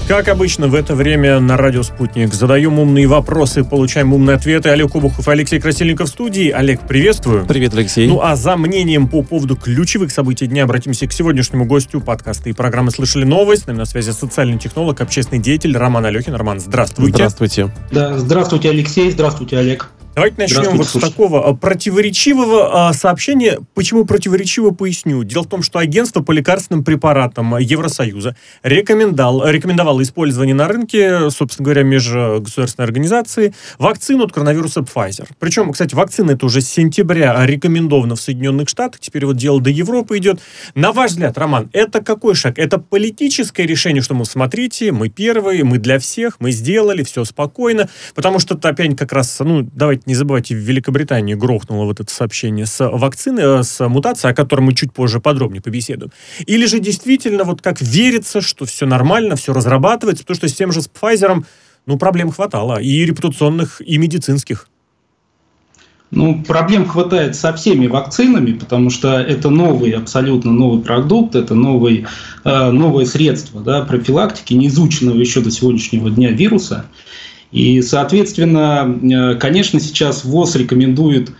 Как обычно, в это время на радио «Спутник» задаем умные вопросы, получаем умные ответы. Олег Обухов и Алексей Красильников в студии. Олег, приветствую. Привет, Алексей. Ну а за мнением по поводу ключевых событий дня обратимся к сегодняшнему гостю подкаста и программы «Слышали новость». С нами на связи социальный технолог, общественный деятель Роман Алехин. Роман, здравствуйте. Здравствуйте. Да, здравствуйте, Алексей. Здравствуйте, Олег. Давайте начнем вот с такого противоречивого сообщения. Почему противоречиво, поясню. Дело в том, что агентство по лекарственным препаратам Евросоюза рекомендовало использование на рынке, собственно говоря, межгосударственной организации, вакцину от коронавируса Pfizer. Причем, кстати, вакцина это уже с сентября рекомендована в Соединенных Штатах, теперь вот дело до Европы идет. На ваш взгляд, Роман, это какой шаг? Это политическое решение, что, смотрите, мы первые, мы для всех, мы сделали, все спокойно, потому что опять как раз, давайте не забывайте, в Великобритании грохнуло вот это сообщение с вакциной, с мутацией, о которой мы чуть позже подробнее побеседуем. Или же действительно вот как верится, что все нормально, все разрабатывается, потому что с тем же с Pfizer, проблем хватало, и репутационных, и медицинских. Проблем хватает со всеми вакцинами, потому что это абсолютно новый продукт, это новое средство профилактики, не изученного еще до сегодняшнего дня вируса. И, соответственно, конечно, сейчас ВОЗ рекомендует,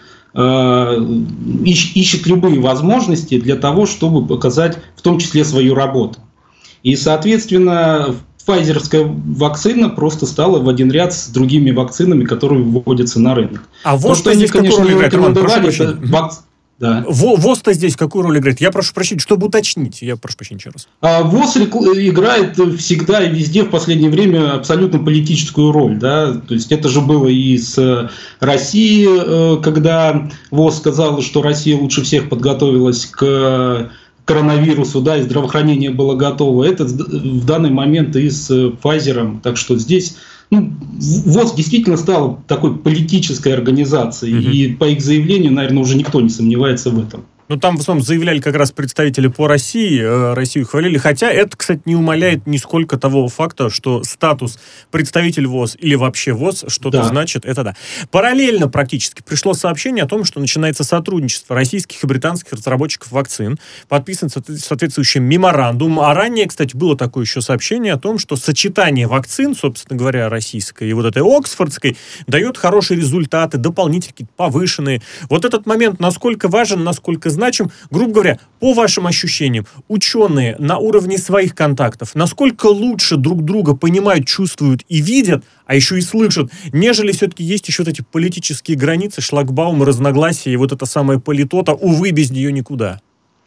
ищет любые возможности для того, чтобы показать в том числе свою работу. И, соответственно, файзеровская вакцина просто стала в один ряд с другими вакцинами, которые вводятся на рынок. А ВОЗ-то здесь какую роль играет? Да. ВОЗ-то здесь какую роль играет? Я прошу прощения, чтобы уточнить. Я прошу прощения еще раз. ВОЗ играет всегда и везде в последнее время абсолютно политическую роль. Да? То есть это же было и с Россией, когда ВОЗ сказала, что Россия лучше всех подготовилась к коронавирусу, и здравоохранение было готово. Это в данный момент и с Pfizer. Так что здесь ВОЗ действительно стал такой политической организацией, и по их заявлению, наверное, уже никто не сомневается в этом. Там в основном заявляли как раз представители по России, Россию хвалили, хотя это, кстати, не умаляет нисколько того факта, что статус представитель ВОЗ или вообще ВОЗ что-то значит, это да. Параллельно практически пришло сообщение о том, что начинается сотрудничество российских и британских разработчиков вакцин, подписан соответствующий меморандум, а ранее, кстати, было такое еще сообщение о том, что сочетание вакцин, собственно говоря, российской и вот этой оксфордской, дает хорошие результаты, дополнительные, повышенные. Вот этот момент насколько важен, насколько значим, грубо говоря, по вашим ощущениям, ученые на уровне своих контактов, насколько лучше друг друга понимают, чувствуют и видят, а еще и слышат, нежели все-таки есть еще вот эти политические границы, шлагбаумы, разногласия и вот эта самая политота, увы, без нее никуда.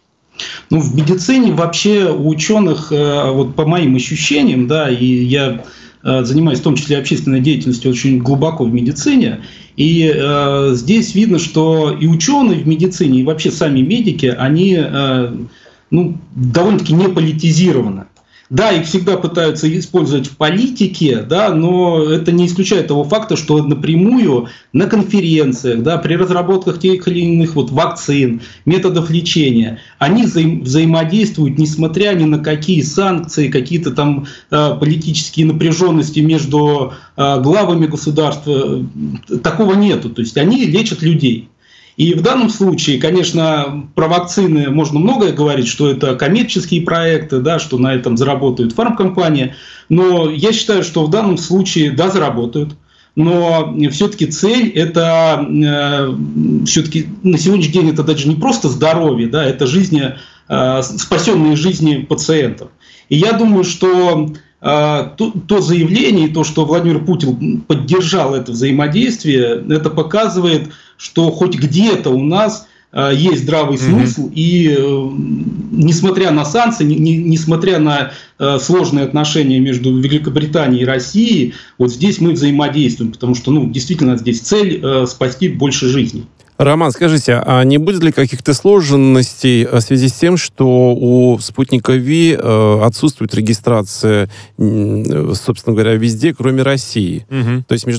В медицине вообще у ученых, вот по моим ощущениям, и я занимаюсь в том числе общественной деятельностью очень глубоко в медицине, и здесь видно, что и ученые в медицине, и вообще сами медики, они довольно-таки не политизированы. Да, их всегда пытаются использовать в политике, но это не исключает того факта, что напрямую на конференциях, при разработках тех или иных вакцин, методов лечения, они взаимодействуют, несмотря ни на какие санкции, какие-то там политические напряженности между главами государства. Такого нету. То есть они лечат людей. И в данном случае, конечно, про вакцины можно многое говорить, что это коммерческие проекты, что на этом заработают фармкомпании. Но я считаю, что в данном случае, заработают. Но все-таки цель – это все-таки на сегодняшний день это даже не просто здоровье, это спасенные жизни пациентов. И я думаю, что то заявление, и то, что Владимир Путин поддержал это взаимодействие, это показывает, что хоть где-то у нас есть здравый смысл, и несмотря на санкции, несмотря на сложные отношения между Великобританией и Россией, вот здесь мы взаимодействуем, потому что действительно здесь цель спасти больше жизней. Роман, скажите, а не будет ли каких-то сложностей в связи с тем, что у «Спутника Ви» отсутствует регистрация, собственно говоря, везде, кроме России? То есть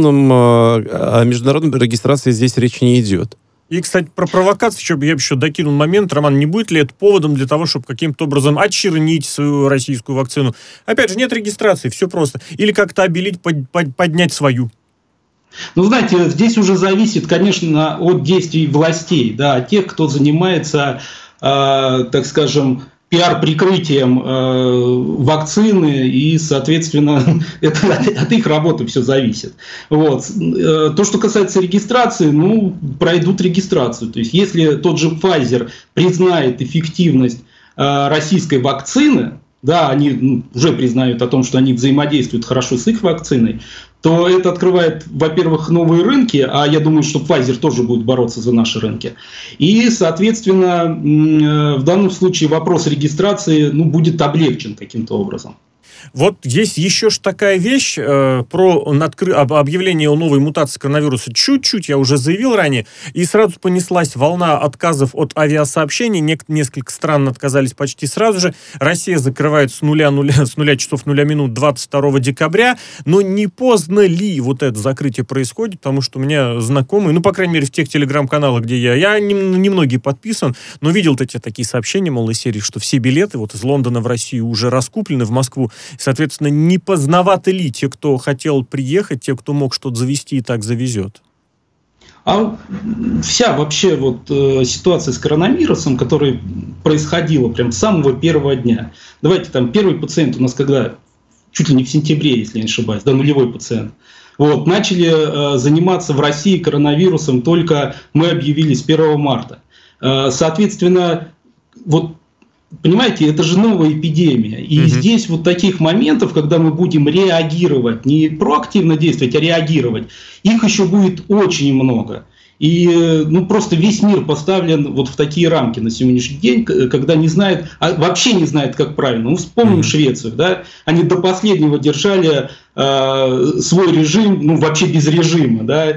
о международной регистрации здесь речи не идет? И, кстати, про провокацию я еще докинул момент. Роман, не будет ли это поводом для того, чтобы каким-то образом очернить свою российскую вакцину? Опять же, нет регистрации, все просто. Или как-то обелить, поднять свою. Знаете, здесь уже зависит, конечно, от действий властей, от тех, кто занимается, так скажем, пиар-прикрытием вакцины, и, соответственно, это от их работы все зависит. Вот. То, что касается регистрации, пройдут регистрацию. То есть, если тот же Pfizer признает эффективность российской вакцины, да, они уже признают о том, что они взаимодействуют хорошо с их вакциной, то это открывает, во-первых, новые рынки, а я думаю, что Pfizer тоже будет бороться за наши рынки. И, соответственно, в данном случае вопрос регистрации будет облегчен каким-то образом. Вот есть еще такая вещь про объявление о новой мутации коронавируса. Чуть-чуть я уже заявил ранее, и сразу понеслась волна отказов от авиасообщений. Несколько стран отказались почти сразу же. Россия закрывает с 0 часов 0 минут 22 декабря. Но не поздно ли вот это закрытие происходит? Потому что у меня знакомые, по крайней мере, в тех телеграм-каналах, где я немногие подписан, но видел эти такие сообщения, мол, из серии, что все билеты вот из Лондона в Россию уже раскуплены, в Москву. Соответственно, не поздновато ли те, кто хотел приехать, те, кто мог что-то завезти, и так завезет? А вся вообще ситуация с коронавирусом, которая происходила прям с самого первого дня. Давайте первый пациент у нас когда? Чуть ли не в сентябре, если я не ошибаюсь, нулевой пациент. Начали заниматься в России коронавирусом только мы объявили с 1 марта. Соответственно, понимаете, это же новая эпидемия. И здесь таких моментов, когда мы будем реагировать, не проактивно действовать, а реагировать, их еще будет очень много. И просто весь мир поставлен в такие рамки на сегодняшний день, когда вообще не знает, как правильно. Вспомним Швецию, да? Они до последнего держали свой режим, вообще без режима, да?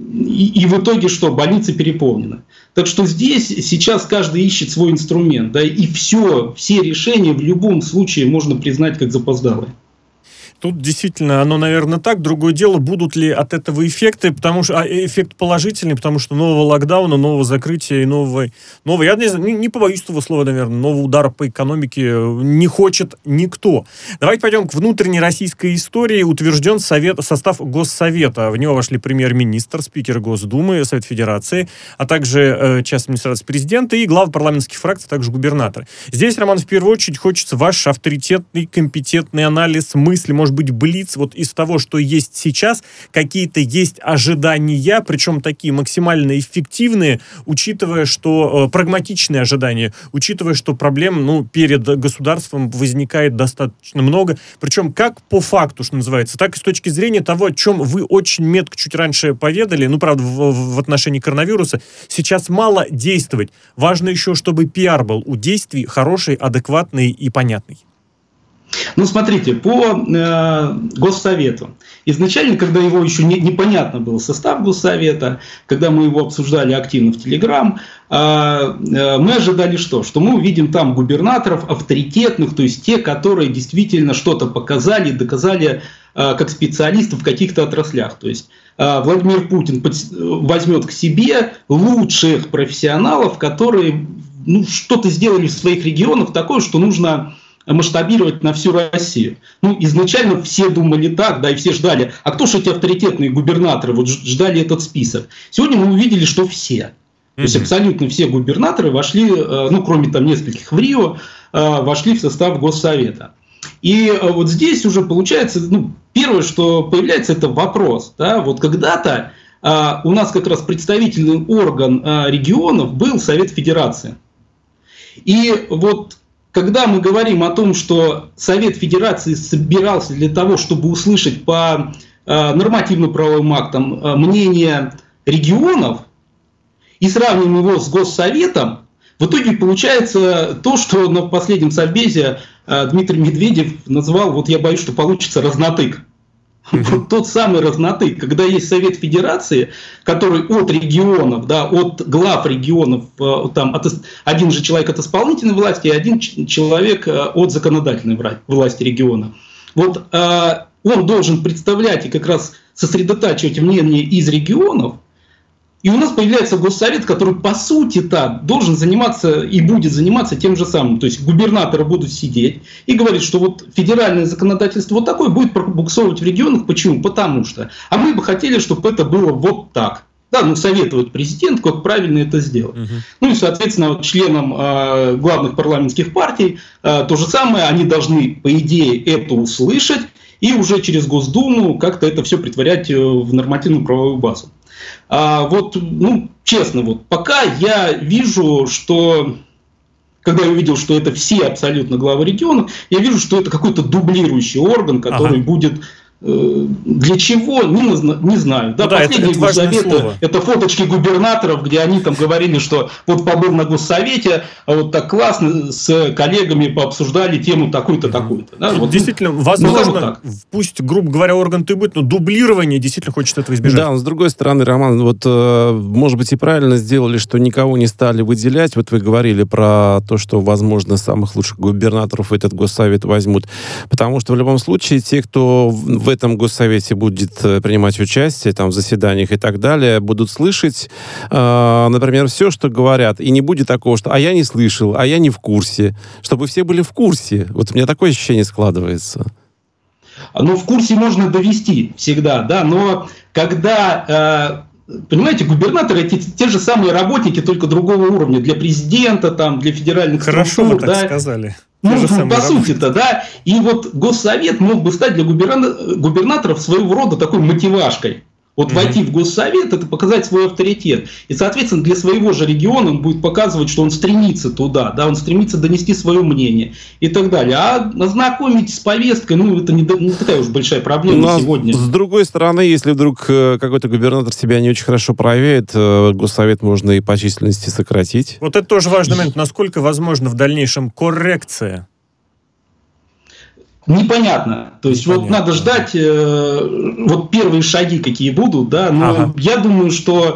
И в итоге что? Больницы переполнены. Так что здесь сейчас каждый ищет свой инструмент, да, и все решения в любом случае можно признать как запоздалые. Тут действительно оно, наверное, так. Другое дело, будут ли от этого эффекты, эффект положительный, потому что нового локдауна, нового закрытия и нового я не побоюсь этого слова, наверное, нового удара по экономике не хочет никто. Давайте пойдем к внутренней российской истории. Утвержден состав Госсовета. В него вошли премьер-министр, спикер Госдумы, Совет Федерации, а также часть администрации президента и главы парламентских фракций, также губернаторы. Здесь, Роман, в первую очередь хочется ваш авторитетный, компетентный анализ, мысли, может быть, блиц из того, что есть сейчас, какие-то есть ожидания, причем такие максимально эффективные, учитывая, что прагматичные ожидания, учитывая, что проблем перед государством возникает достаточно много, причем как по факту, что называется, так и с точки зрения того, о чем вы очень метко чуть раньше поведали, правда, в отношении коронавируса, сейчас мало действовать. Важно еще, чтобы пиар был у действий хороший, адекватный и понятный. Смотрите, по Госсовету. Изначально, когда его еще непонятно был состав Госсовета, когда мы его обсуждали активно в Телеграм, мы ожидали что? Что мы увидим там губернаторов авторитетных, то есть те, которые действительно что-то показали, доказали как специалисты в каких-то отраслях. То есть Владимир Путин возьмет к себе лучших профессионалов, которые что-то сделали в своих регионах такое, что нужно масштабировать на всю Россию. Изначально все думали так, да, и все ждали. А кто же эти авторитетные губернаторы? Ждали этот список. Сегодня мы увидели, что все. То есть абсолютно все губернаторы вошли, кроме нескольких в Рио, вошли в состав Госсовета. И здесь уже получается, первое, что появляется, это вопрос. Да, когда-то у нас как раз представительный орган регионов был Совет Федерации. И когда мы говорим о том, что Совет Федерации собирался для того, чтобы услышать по нормативно-правовым актам мнение регионов, и сравним его с Госсоветом, в итоге получается то, что на последнем совбезе Дмитрий Медведев назвал, я боюсь, что получится разнотык. Тот самый разнотык, когда есть Совет Федерации, который от регионов, да, от глав регионов, один же человек от исполнительной власти, и один человек от законодательной власти региона. Он должен представлять и как раз сосредотачивать мнение из регионов. И у нас появляется Госсовет, который по сути должен заниматься и будет заниматься тем же самым. То есть губернаторы будут сидеть и говорить, что федеральное законодательство такое будет пробуксовывать в регионах. Почему? Потому что. А мы бы хотели, чтобы это было так. Да, советовать президенту, как правильно это сделать. И, соответственно, членам главных парламентских партий то же самое, они должны, по идее, это услышать и уже через Госдуму как-то это все претворять в нормативную правовую базу. Честно, пока я вижу, что... Когда я увидел, что это все абсолютно главы регионов, я вижу, что это какой-то дублирующий орган, который будет... Для чего? Не знаю. Последние госсоветы – это фоточки губернаторов, где они там говорили, что побыл на госсовете, а вот так классно с коллегами пообсуждали тему такую-то, такую-то. Да? Действительно, возможно, пусть, грубо говоря, орган-то и будет, но дублирование действительно хочет этого избежать. Да, но с другой стороны, Роман, может быть, и правильно сделали, что никого не стали выделять. Вы говорили про то, что, возможно, самых лучших губернаторов этот госсовет возьмут. Потому что в любом случае те, кто в этом госсовете будет принимать участие в заседаниях и так далее, будут слышать, например, все, что говорят. И не будет такого, что «а я не слышал», «а я не в курсе». Чтобы все были в курсе. У меня такое ощущение складывается. В курсе можно довести всегда, да, но когда... Понимаете, губернаторы – это те же самые работники, только другого уровня. Для президента, для федеральных структур. Хорошо вы так сказали. По сути-то, да. И Госсовет мог бы стать для губернаторов своего рода такой мотивашкой. Войти в Госсовет – это показать свой авторитет. И, соответственно, для своего же региона он будет показывать, что он стремится туда, да, он стремится донести свое мнение и так далее. А ознакомить с повесткой, это не такая уж большая проблема сегодня. С другой стороны, если вдруг какой-то губернатор себя не очень хорошо проявит, Госсовет можно и по численности сократить. Это тоже важный момент. Насколько возможно в дальнейшем коррекция? Непонятно. То есть надо ждать первые шаги, какие будут, да. Но я думаю, что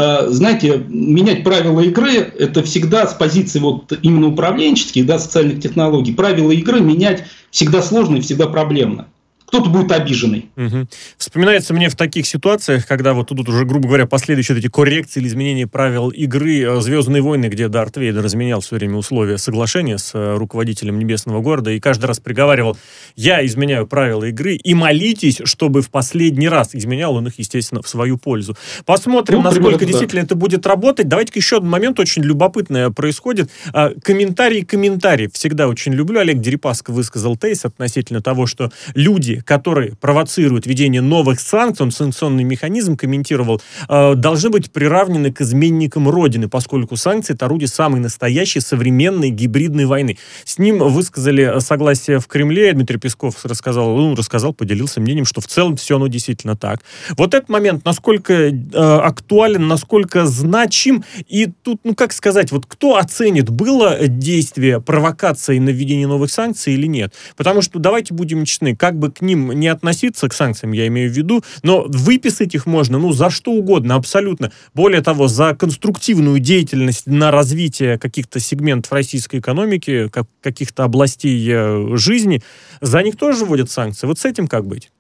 менять правила игры – это всегда с позиции именно управленческих, да, социальных технологий. Правила игры менять всегда сложно и всегда проблемно. Кто-то будет обиженный. Вспоминается мне в таких ситуациях, когда тут уже, грубо говоря, последующие эти коррекции или изменения правил игры «Звездные войны», где Дарт Вейдер изменял все время условия соглашения с руководителем Небесного города и каждый раз приговаривал: «Я изменяю правила игры, и молитесь, чтобы в последний раз». Изменял он их, естественно, в свою пользу. Посмотрим, насколько действительно это будет работать. Давайте-ка еще один момент очень любопытный происходит. Комментарий. Всегда очень люблю. Олег Дерипаска высказал тезис относительно того, что люди, которые провоцируют введение новых санкций, он санкционный механизм комментировал, должны быть приравнены к изменникам Родины, поскольку санкции – это орудие самой настоящей современной гибридной войны. С ним высказали согласие в Кремле. Дмитрий Песков рассказал, поделился мнением, что в целом все оно действительно так. Этот момент, насколько актуален, насколько значим, и тут, кто оценит, было действие провокации на введение новых санкций или нет? Потому что, давайте будем честны, как бы к ним не относиться, к санкциям я имею в виду, но выписать их можно, за что угодно, абсолютно. Более того, за конструктивную деятельность на развитие каких-то сегментов российской экономики, каких-то областей жизни, за них тоже вводят санкции. С этим как быть?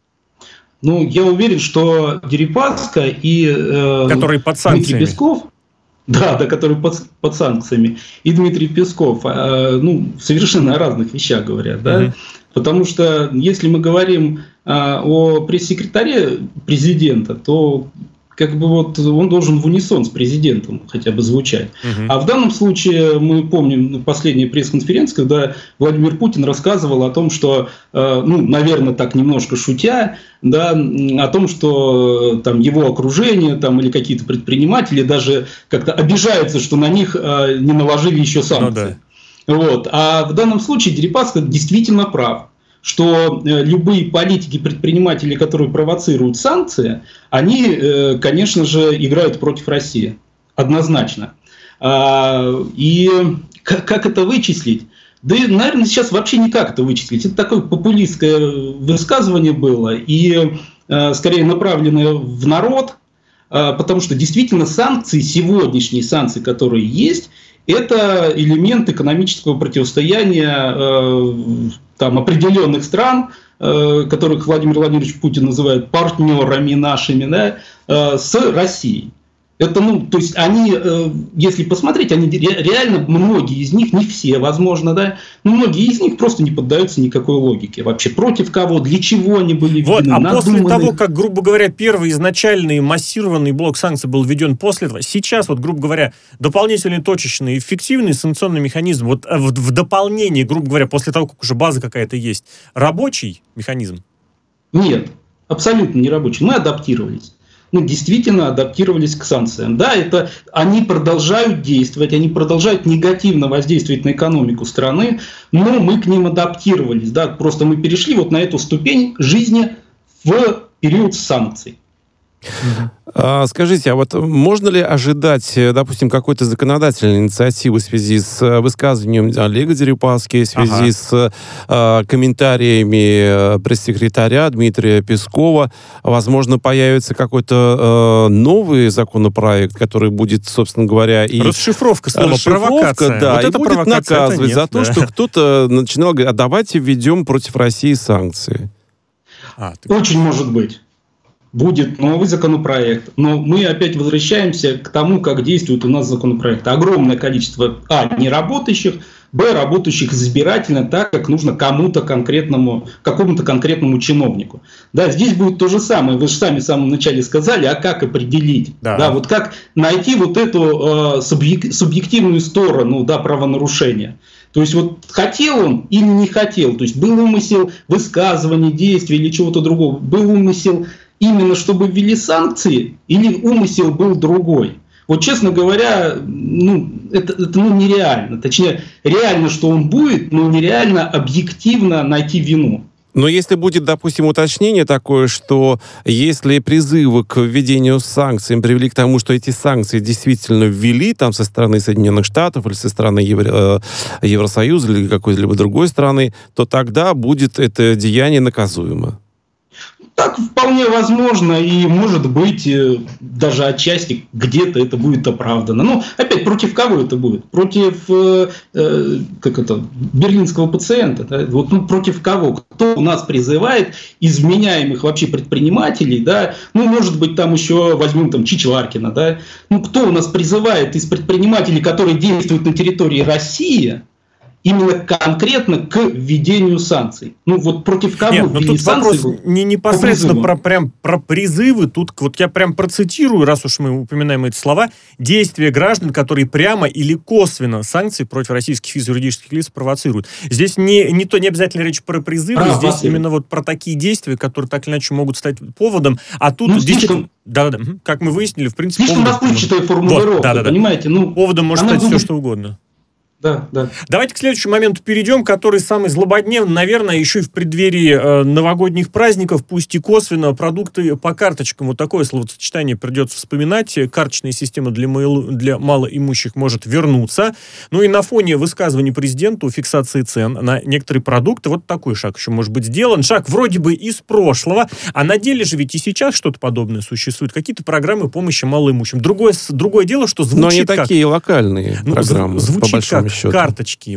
Я уверен, что Дерипаска и который под санкциями. Дмитрий Песков, который под санкциями, и Дмитрий Песков, совершенно о разных вещах говорят, да. Потому что если мы говорим о пресс-секретаре президента, то он должен в унисон с президентом хотя бы звучать. А в данном случае мы помним последнюю пресс-конференцию, когда Владимир Путин рассказывал о том, что, наверное, так немножко шутя, да, о том, что его окружение или какие-то предприниматели даже как-то обижаются, что на них не наложили еще санкции. А в данном случае Дерипаска действительно прав, что любые политики, предприниматели, которые провоцируют санкции, они, конечно же, играют против России. Однозначно. И как это вычислить? Да, наверное, сейчас вообще никак это вычислить. Это такое популистское высказывание было и скорее направленное в народ, потому что действительно сегодняшние санкции, которые есть, это элемент экономического противостояния определенных стран, которых Владимир Владимирович Путин называет партнерами нашими, да, с Россией. Это, то есть они, если посмотреть, они реально, многие из них, не все, возможно, да, но многие из них просто не поддаются никакой логике. Вообще, против кого, для чего они были введены, надуманы. После того, как, грубо говоря, первый изначальный массированный блок санкций был введен после этого, сейчас, грубо говоря, дополнительный точечный, эффективный санкционный механизм, в дополнение, грубо говоря, после того, как уже база какая-то есть, рабочий механизм? Нет, абсолютно не рабочий. Мы адаптировались. Действительно адаптировались к санкциям. Да, они продолжают действовать, они продолжают негативно воздействовать на экономику страны, но мы к ним адаптировались. Да, просто мы перешли на эту ступень жизни в период санкций. Скажите, можно ли ожидать, допустим, какой-то законодательной инициативы в связи с высказыванием Олега Дерипаски, в связи с комментариями пресс-секретаря Дмитрия Пескова? Возможно, появится какой-то новый законопроект, который будет, собственно говоря, и... Расшифровка слова провокация. Да, и будет наказывать за то, что кто-то начинал говорить, а давайте введем против России санкции. Очень может быть. Будет новый законопроект, но мы опять возвращаемся к тому, как действует у нас законопроект. Огромное количество, неработающих, работающих избирательно так, как нужно какому-то конкретному чиновнику. Да, здесь будет то же самое. Вы же сами в самом начале сказали, а как определить? Да, как найти эту субъективную сторону правонарушения. То есть хотел он или не хотел, то есть был умысел высказывания, действия или чего-то другого, был умысел именно чтобы ввели санкции, или умысел был другой. Честно говоря, это нереально. Точнее, реально, что он будет, но нереально объективно найти вину. Но если будет, допустим, уточнение такое, что если призывы к введению санкций привели к тому, что эти санкции действительно ввели со стороны Соединенных Штатов или со стороны Евросоюза или какой-либо другой страны, то тогда будет это деяние наказуемо. Так вполне возможно, и может быть даже отчасти где-то это будет оправдано. Опять, против кого это будет? Против берлинского пациента? Да? Против кого? Кто у нас призывает из вменяемых вообще предпринимателей? Да? Может быть, там еще возьмем Чичваркина. Да? Кто у нас призывает из предпринимателей, которые действуют на территории России, именно конкретно к введению санкций? Против кого? Нет, тут вопрос не непосредственно про призывы. Тут я прям процитирую, раз уж мы упоминаем эти слова, действия граждан, которые прямо или косвенно санкции против российских физюридических лиц провоцируют. Здесь не обязательно речь про призывы, здесь именно про такие действия, которые так или иначе могут стать поводом. А тут действительно... Да, как мы выяснили, в принципе... Слишком расплывчатая формулировка, понимаете? Поводом может стать все, что угодно. Да. Давайте к следующему моменту перейдем, который самый злободневный, наверное, еще и в преддверии новогодних праздников, пусть и косвенно, продукты по карточкам. Такое словосочетание придется вспоминать. Карточная система для малоимущих может вернуться. И на фоне высказываний президента о фиксации цен на некоторые продукты такой шаг еще может быть сделан. Шаг вроде бы из прошлого, а на деле же ведь и сейчас что-то подобное существует. Какие-то программы помощи малоимущим. Другое дело, что звучит но они такие локальные программы, звучит по большому счету. Карточки,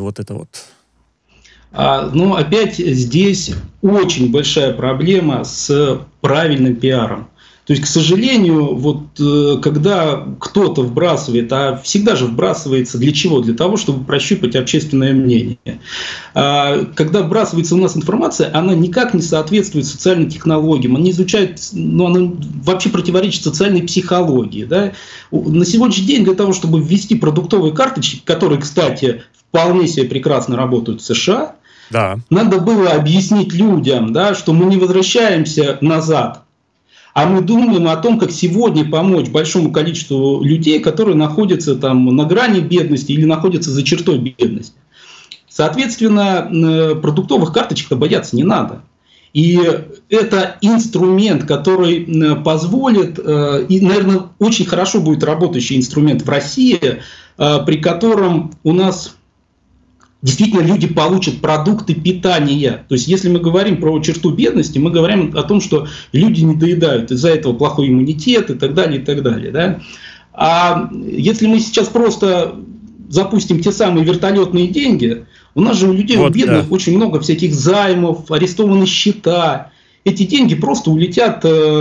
опять здесь очень большая проблема с правильным пиаром. То есть, к сожалению, когда кто-то вбрасывает, а всегда же вбрасывается для чего? Для того, чтобы прощупать общественное мнение. Когда вбрасывается у нас информация, она никак не соответствует социальным технологиям, она изучает, она вообще противоречит социальной психологии. Да? На сегодняшний день для того, чтобы ввести продуктовые карточки, которые, кстати, вполне себе прекрасно работают в США, надо было объяснить людям, что мы не возвращаемся назад, а мы думаем о том, как сегодня помочь большому количеству людей, которые находятся на грани бедности или находятся за чертой бедности. Соответственно, продуктовых карточек-то бояться не надо. И это инструмент, который позволит, и, наверное, очень хорошо будет работающий инструмент в России, при котором у нас действительно люди получат продукты питания. То есть, если мы говорим про черту бедности, мы говорим о том, что люди не доедают, из-за этого плохой иммунитет и так далее, и так далее. Да? А если мы сейчас просто запустим те самые вертолетные деньги, у нас же у людей, у бедных, очень много всяких займов, арестованы счета. эти деньги просто улетят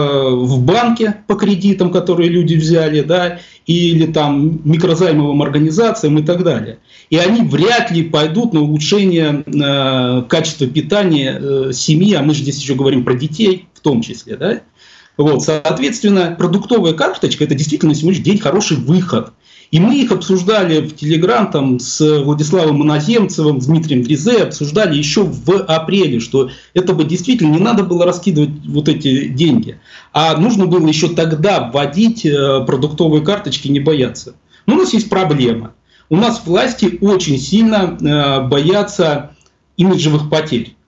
в банки по кредитам, которые люди взяли, да, или там микрозаймовым организациям и так далее. И они вряд ли пойдут на улучшение качества питания семьи, а мы же здесь еще говорим про детей в том числе, да. Вот, соответственно, продуктовая карточка – это действительно на сегодняшний день хороший выход. И мы их обсуждали в Телеграм там, с Владиславом Иноземцевым, с Дмитрием Дрезе, обсуждали еще в апреле, что это бы действительно не надо было раскидывать вот эти деньги, а нужно было еще тогда вводить продуктовые карточки, не бояться. Но у нас есть проблема. У нас власти очень сильно боятся имиджевых потерь.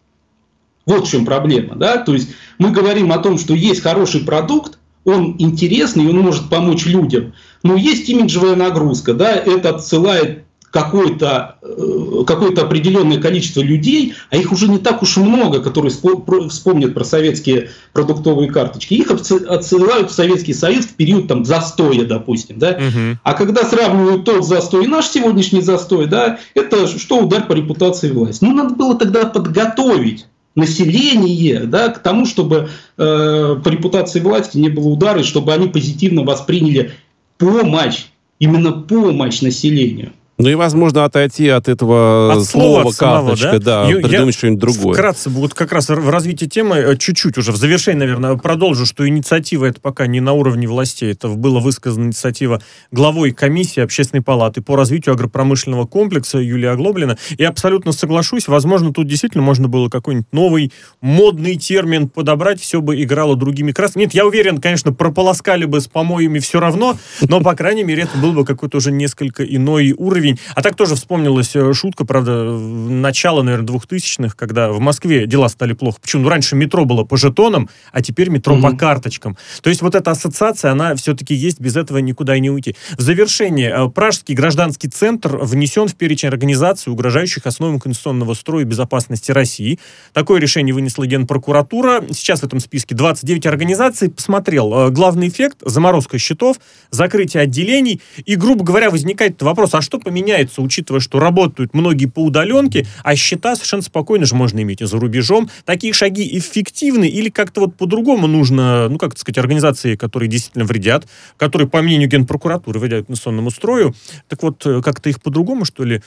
Вот в чем проблема. Да? То есть мы говорим о том, что есть хороший продукт, он интересный, он может помочь людям, но есть имиджевая нагрузка, да, это отсылает какое-то определенное количество людей, а их уже не так уж и много, которые вспомнят про советские продуктовые карточки. Их отсылают в Советский Союз в период там, застоя, допустим. Да? А когда сравнивают тот застой и наш сегодняшний застой, да, это что удар по репутации власти. Ну, надо было тогда подготовить население, да, к тому, чтобы по репутации власти не было удара, и чтобы они позитивно восприняли помощь, именно помощь населению. Ну и, возможно, отойти от этого слова карточка, да, придумать что-нибудь другое. Вкратце, вот как раз в развитии темы, чуть-чуть уже в завершении, наверное, продолжу, что инициатива это пока не на уровне властей, это была высказана инициатива главой комиссии Общественной палаты по развитию агропромышленного комплекса Юлии Оглоблина. И абсолютно соглашусь, возможно, тут действительно можно было какой-нибудь новый модный термин подобрать, все бы играло другими красками. Нет, я уверен, конечно, прополоскали бы с помоями все равно, но, по крайней мере, это был бы какой-то уже несколько иной уровень. А так тоже вспомнилась шутка, правда, начала, наверное, 2000-х, когда в Москве дела стали плохо. Почему? Ну, раньше метро было по жетонам, а теперь метро по карточкам. То есть вот эта ассоциация, она все-таки есть, без этого никуда и не уйти. В завершение, Пражский гражданский центр внесен в перечень организаций, угрожающих основам конституционного строя и безопасности России. Такое решение вынесла Генпрокуратура. Сейчас в этом списке 29 организаций. Посмотрел главный эффект: заморозка счетов, закрытие отделений. И, грубо говоря, возникает вопрос, а что меняется, учитывая, что работают многие по удаленке, а счета совершенно спокойно же можно иметь и за рубежом. Такие шаги эффективны или как-то вот по-другому нужно, ну, как сказать, организации, которые действительно вредят, которые, по мнению Генпрокуратуры, вредят конституционному строю, так вот, как-то их по-другому, что ли,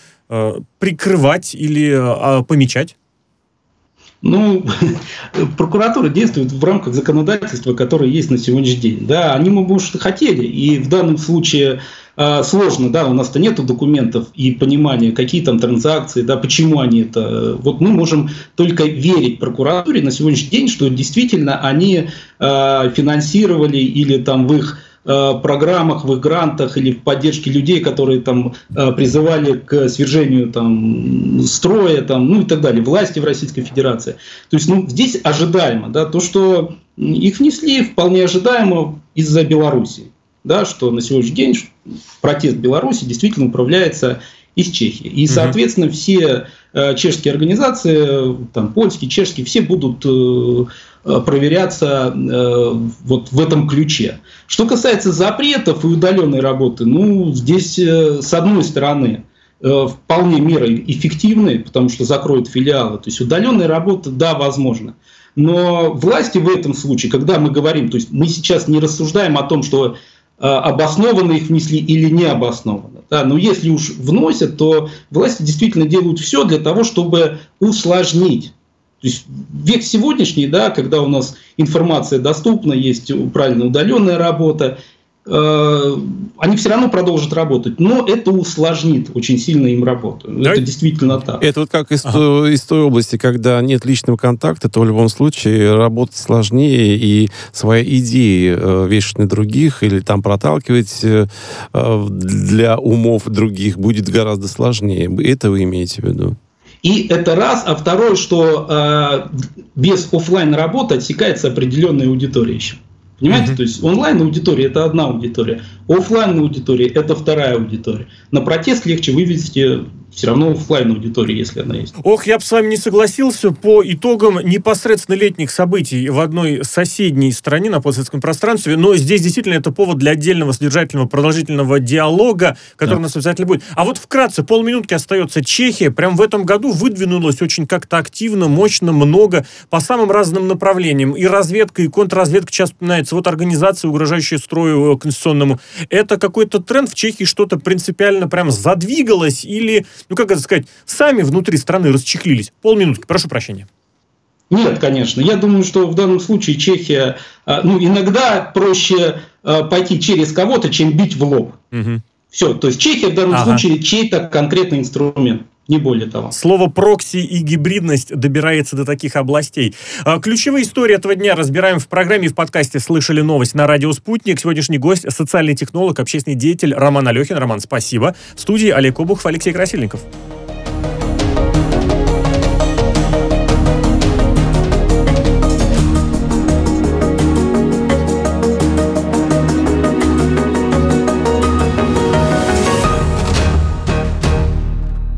прикрывать или помечать? Ну, прокуратура действует в рамках законодательства, которое есть на сегодняшний день. Да, они, может, и хотели, и в данном случае сложно, да, у нас-то нету документов и понимания, какие там транзакции, да, почему они это. Вот мы можем только верить прокуратуре на сегодняшний день, что действительно они финансировали или там в их программах, в их грантах или в поддержке людей, которые там призывали к свержению там строя, там, ну и так далее, власти в Российской Федерации. То есть, ну, здесь ожидаемо, да, то, что их внесли, вполне ожидаемо из-за Белоруссии, да, что на сегодняшний день протест Беларуси действительно управляется из Чехии. И, соответственно, все чешские организации, там, польские, чешские, все будут проверяться вот в этом ключе. Что касается запретов и удаленной работы, ну, здесь, с одной стороны, вполне меры эффективны, потому что закроют филиалы. То есть удаленная работа, да, возможно. Но власти в этом случае, когда мы говорим, то есть мы сейчас не рассуждаем о том, что обоснованно их внесли или не обоснованно. Да, но если уж вносят, то власти действительно делают все для того, чтобы усложнить. То есть век сегодняшний, да, когда у нас информация доступна, есть правильно удаленная работа, они все равно продолжат работать, но это усложнит очень сильно им работу. Да? Это действительно так. Это вот как из той области, когда нет личного контакта, то в любом случае работать сложнее, и свои идеи вешать на других или там проталкивать для умов других будет гораздо сложнее. Это вы имеете в виду? И это раз. А второе, что без офлайн работы отсекается определенная аудитория еще. Понимаете? То есть онлайн-аудитория – это одна аудитория. Оффлайн аудитория – это вторая аудитория. На протест легче вывести все равно оффлайн аудитория, если она есть. Ох, я бы с вами не согласился. По итогам непосредственно летних событий в одной соседней стране на постсоветском пространстве, но здесь действительно это повод для отдельного содержательного продолжительного диалога, который у нас обязательно будет. А вот вкратце, полминутки остается. Чехия прям в этом году выдвинулась очень как-то активно, мощно, много, по самым разным направлениям. И разведка, и контрразведка часто упоминается. Вот организация, угрожающая строю конституционному. Это какой-то тренд в Чехии, что-то принципиально прям задвигалось или... как это сказать, сами внутри страны расчехлились. Полминутки, прошу прощения. Нет, конечно. Я думаю, что в данном случае Чехия, иногда проще пойти через кого-то, чем бить в лоб. Угу. Все, то есть Чехия в данном случае чей-то конкретный инструмент. Не более того. Слово «прокси» и гибридность добирается до таких областей. Ключевые истории этого дня разбираем в программе и в подкасте «Слышали новость» на радио «Спутник». Сегодняшний гость – социальный технолог, общественный деятель Роман Алехин. Роман, спасибо. В студии Олег Обухов, Алексей Красильников.